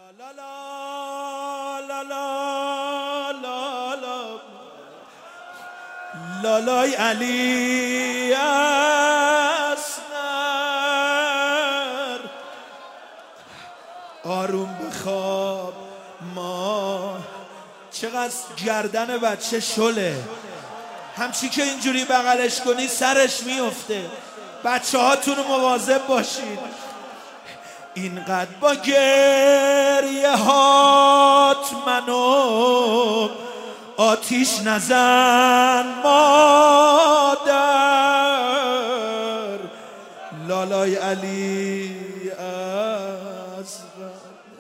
لا لا لا لا لا لا لالای علی اصغر آروم بخواب ما. چقدر گردن بچه شله، همچی که اینجوری بغلش کنی سرش میفته. بچه هاتون مواظب باشید. اینقدر با گریه هات منو آتیش نزن مادر. لالای علی اصغر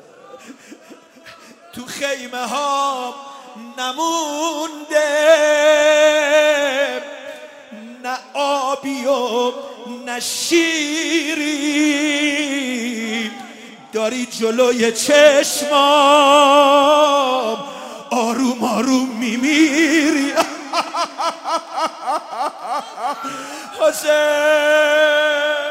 تو خیمه ها نمونده، نه آبی و نه شیری، داری جلوی چشمام آروم آروم میمیری. حسین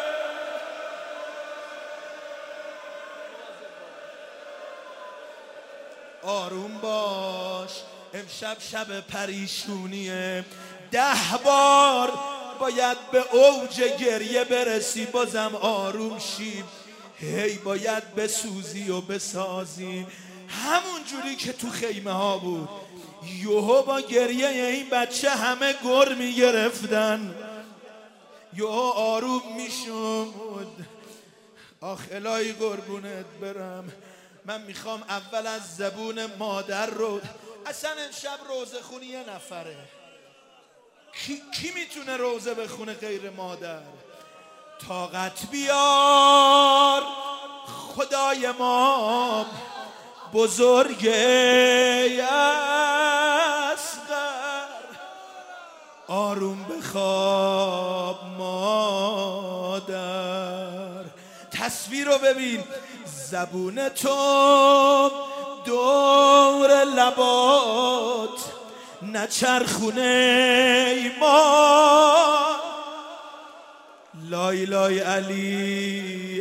آروم باش، امشب شب پریشونیه. 10 بار باید به اوج گریه برسی بازم آروم شی. هی باید بسوزی و بسازی همون جوری که تو خیمه ها بود. یوهو با گریه این بچه همه گر میگرفتن، یوهو آروم میشد. آخ الهی قربونت برم. من میخوام اول از زبون مادر رو، اصلا امشب روزه خونی یه نفره. کی میتونه روزه بخونه غیر مادر؟ طاقت بیار خدای ما بزرگ اصغر، آروم بخواب مادر. تصویر رو ببین، زبون تو دور لبات نچرخونه ایمان. لای لای علی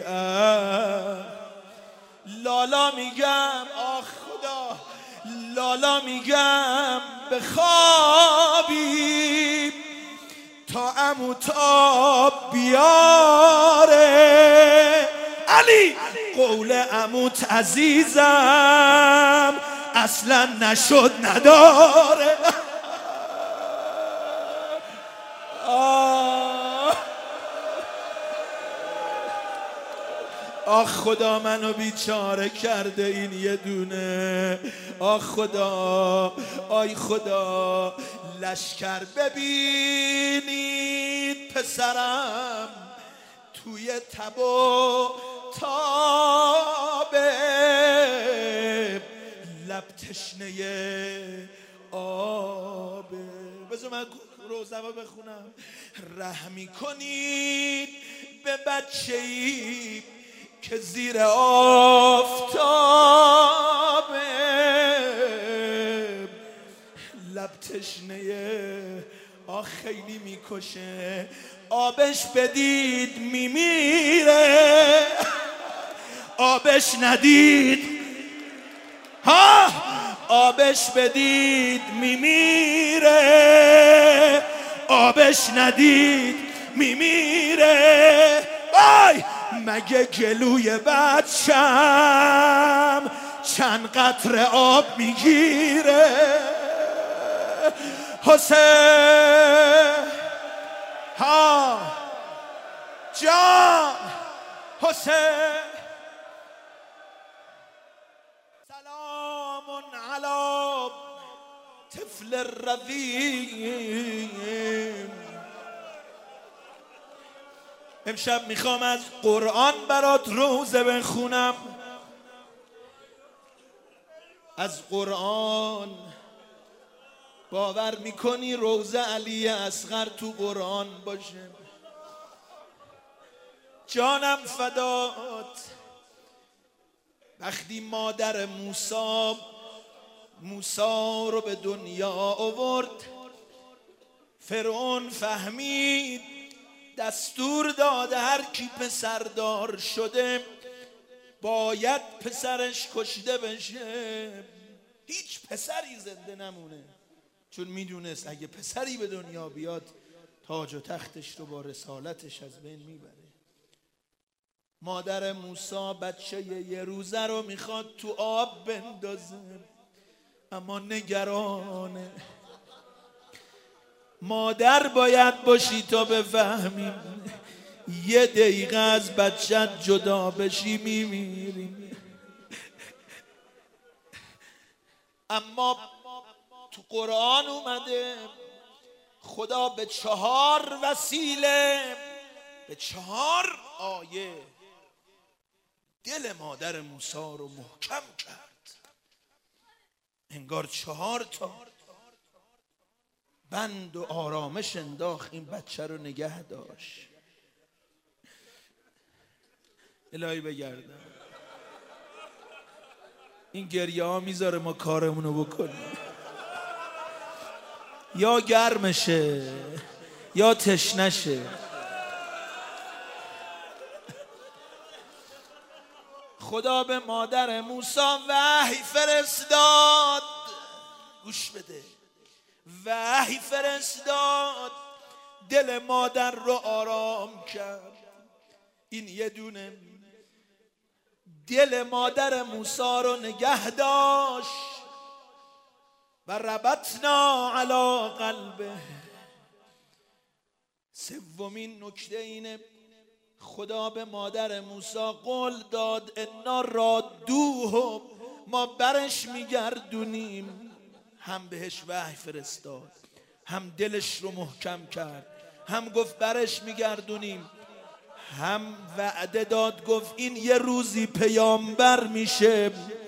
لالا میگم آخ خدا، لالا میگم بخوابی تا عمو تاب بیاره. علی قول عموت عزیزم اصلا نشد نداره. آخ خدا منو بیچاره کرده این یه دونه. آخ خدا، آی خدا. لشکر ببینید پسرم توی تب و تابه، لب تشنه آبه. بذار من روزه رو بخونم. رحمی کنید به بچه‌ای که زیر آفتابه، لب تشنه آخ خیلی میکشه. آبش بدید میمیره، آبش ندید ها، آبش بدید میمیره، آبش ندید میمیره. آی مگه گلوی بچم چند قطره آب میگیره؟ حسین ها جان حسین. سلام علی طفل الرضیم. امشب میخوام از قرآن برات روزه بخونم. از قرآن. باور میکنی روزه علی اصغر تو قرآن باشه؟ جانم فدات. وقتی مادر موسی رو به دنیا آورد، فرعون فهمید دستور داده هر کی پسردار شده باید پسرش کشته بشه، هیچ پسری زنده نمونه، چون میدونست اگه پسری به دنیا بیاد تاج و تختش رو با رسالتش از بین میبره. مادر موسی بچه یه روزه رو میخواد تو آب بندازه، اما نگرانه. مادر باید باشی تا بفهمی یه دقیقه از بچت جدا بشی میمیری. اما تو قرآن اومده خدا به 4 وسیله، به 4 آیه دل مادر موسی رو محکم کرد. انگار 4 تا بند و آرامش انداخت، این بچه رو نگه داشت. الهی بگردم این گریه ها میذاره ما کارمونو بکنیم، یا گرمشه یا تشنشه. خدا به مادر موسی وحی فرستاد، گوش بده، وحی فرستاد، دل مادر رو آرام کرد. این یه دونه دل مادر موسی رو نگه داشت. و ربطنا علی قلبه. سومین نکته اینه خدا به مادر موسی قول داد انا رادوه، ما برش میگردونیم. هم بهش وحی فرستاد، هم دلش رو محکم کرد، هم گفت برش میگردونیم، هم وعده داد گفت این یه روزی پیامبر میشه،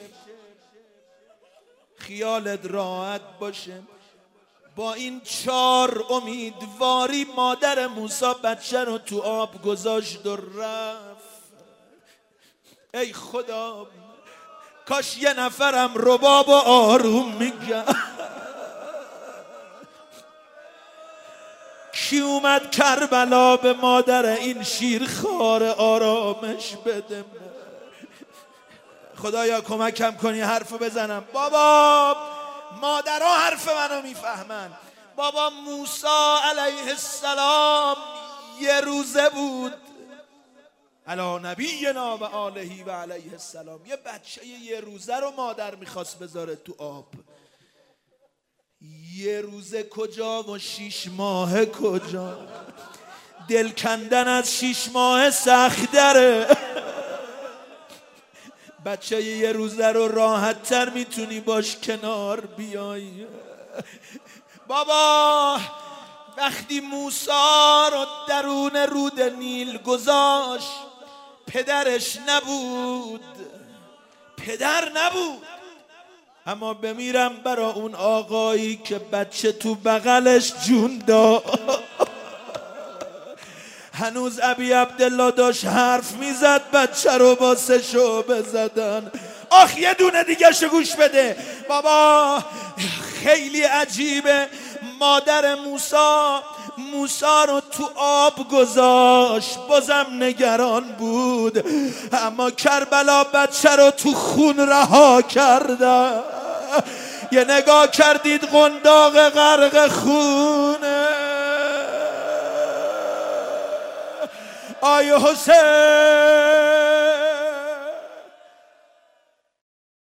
خیالت راحت باشه. با این 4 امیدواری مادر موسی بچه رو تو آب گذاشت و رفت. ای خدا کاش یه نفرم رباب و آروم میگه. کی اومد کربلا به مادر این شیرخوار آرامش بده؟ خدایا کمکم کنی حرفو بزنم. بابا مادرها حرف منو میفهمن. بابا موسی علیه السلام یه روزه بود علی نبینا و آله و علیه السلام، یه بچه یه روزه رو مادر میخواست بذاره تو آب. یه روزه کجا و 6 ماه کجا؟ دل کندن از 6 ماه سخت داره. بچه یه روزه رو راحت تر میتونی باش کنار بیای. بابا وقتی موسی رو درون رود نیل گذاشت پدرش نبود، پدر نبود، اما بمیرم برا اون آقایی که بچه تو بغلش جون داد. هنوز ابی عبدالله داشت حرف میزد بچه رو با 3 شعبه زدن. آخ یه دونه دیگه شو گوش بده بابا، خیلی عجیبه. مادر موسی رو تو آب گذاشت، بازم نگران بود، اما کربلا بچه رو تو خون رها کرده. یه نگاه کردید قنداق غرق خونه. آی حسین